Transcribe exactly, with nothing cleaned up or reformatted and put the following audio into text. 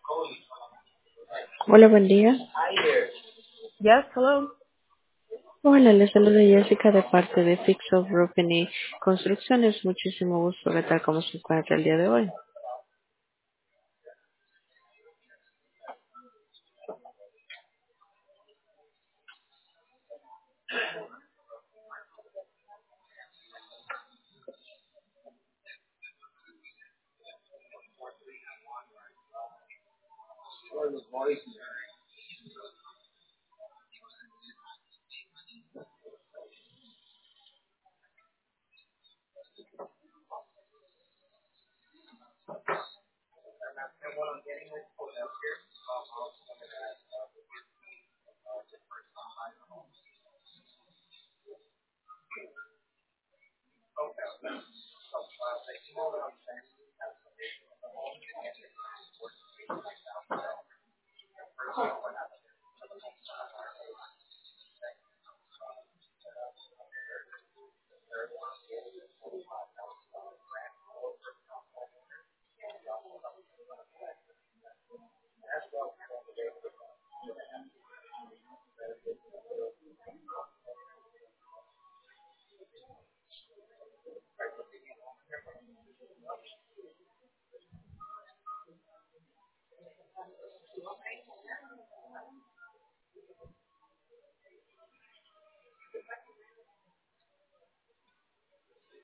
Hola, buen día. Yes, hello. Hola, les saludo Jessica de parte de Fix of Roofing y Construcciones. Muchísimo gusto. ¿Qué tal? ¿Cómo se encuentra el día de hoy?